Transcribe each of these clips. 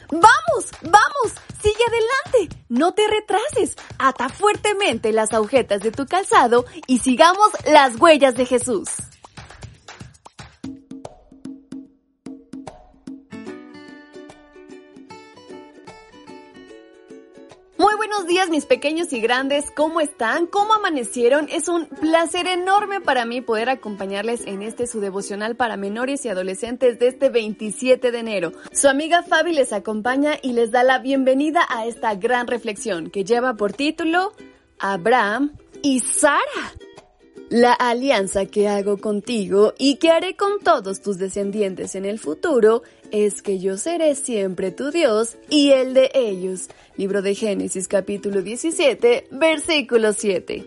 ¡Vamos! ¡Vamos! ¡Sigue adelante! No te retrases. Ata fuertemente las agujetas de tu calzado y sigamos las huellas de Jesús. Muy buenos días, mis pequeños y grandes. ¿Cómo están? ¿Cómo amanecieron? Es un placer enorme para mí poder acompañarles en su devocional para menores y adolescentes de este 27 de enero. Su amiga Fabi les acompaña y les da la bienvenida a esta gran reflexión que lleva por título Abraham y Sara. La alianza que hago contigo y que haré con todos tus descendientes en el futuro es que yo seré siempre tu Dios y el de ellos. Libro de Génesis capítulo 17, versículo 7.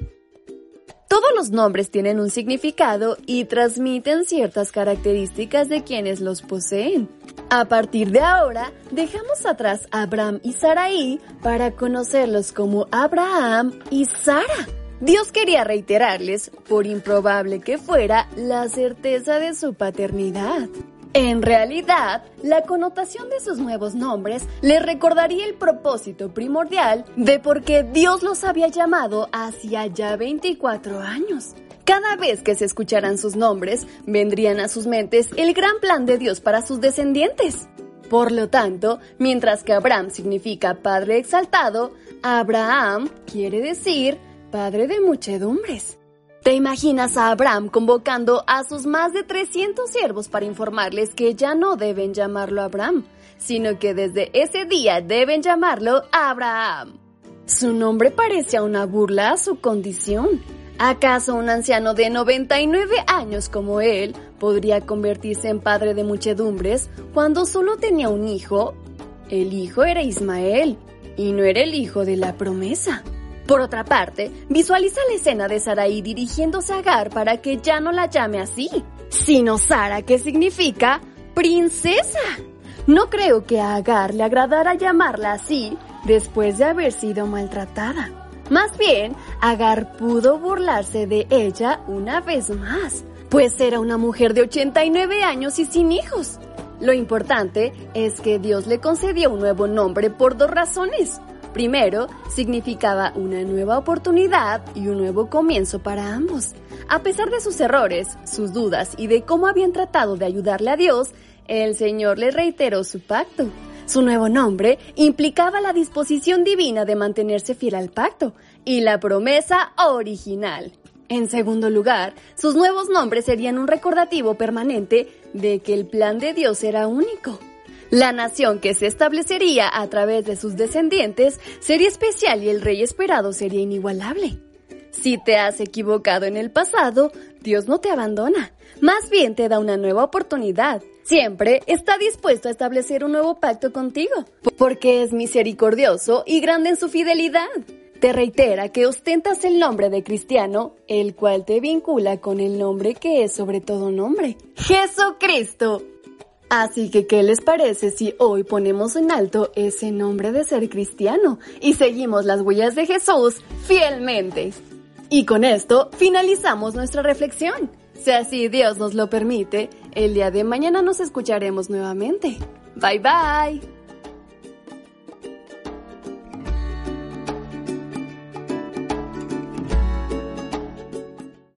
Todos los nombres tienen un significado y transmiten ciertas características de quienes los poseen. A partir de ahora, dejamos atrás a Abraham y Sarai para conocerlos como Abraham y Sara. Dios quería reiterarles, por improbable que fuera, la certeza de su paternidad. En realidad, la connotación de sus nuevos nombres les recordaría el propósito primordial de por qué Dios los había llamado hacía ya 24 años. Cada vez que se escucharan sus nombres, vendrían a sus mentes el gran plan de Dios para sus descendientes. Por lo tanto, mientras que Abraham significa Padre exaltado, Abraham quiere decir Padre de muchedumbres. ¿Te imaginas a Abraham convocando a sus más de 300 siervos para informarles que ya no deben llamarlo Abraham, sino que desde ese día deben llamarlo Abraham? Su nombre parecía una burla a su condición. ¿Acaso un anciano de 99 años como él podría convertirse en padre de muchedumbres cuando solo tenía un hijo? El hijo era Ismael y no era el hijo de la promesa. Por otra parte, visualiza la escena de Sarai dirigiéndose a Agar para que ya no la llame así, sino Sara, que significa princesa. No creo que a Agar le agradara llamarla así después de haber sido maltratada. Más bien, Agar pudo burlarse de ella una vez más, pues era una mujer de 89 años y sin hijos. Lo importante es que Dios le concedió un nuevo nombre por dos razones. Primero, significaba una nueva oportunidad y un nuevo comienzo para ambos. A pesar de sus errores, sus dudas y de cómo habían tratado de ayudarle a Dios, el Señor le reiteró su pacto. Su nuevo nombre implicaba la disposición divina de mantenerse fiel al pacto y la promesa original. En segundo lugar, sus nuevos nombres serían un recordativo permanente de que el plan de Dios era único. La nación que se establecería a través de sus descendientes sería especial y el rey esperado sería inigualable. Si te has equivocado en el pasado, Dios no te abandona, más bien te da una nueva oportunidad. Siempre está dispuesto a establecer un nuevo pacto contigo, porque es misericordioso y grande en su fidelidad. Te reitera que ostentas el nombre de cristiano, el cual te vincula con el nombre que es sobre todo nombre, Jesucristo. Así que, ¿qué les parece si hoy ponemos en alto ese nombre de ser cristiano y seguimos las huellas de Jesús fielmente? Y con esto finalizamos nuestra reflexión. Si así Dios nos lo permite, el día de mañana nos escucharemos nuevamente. Bye bye.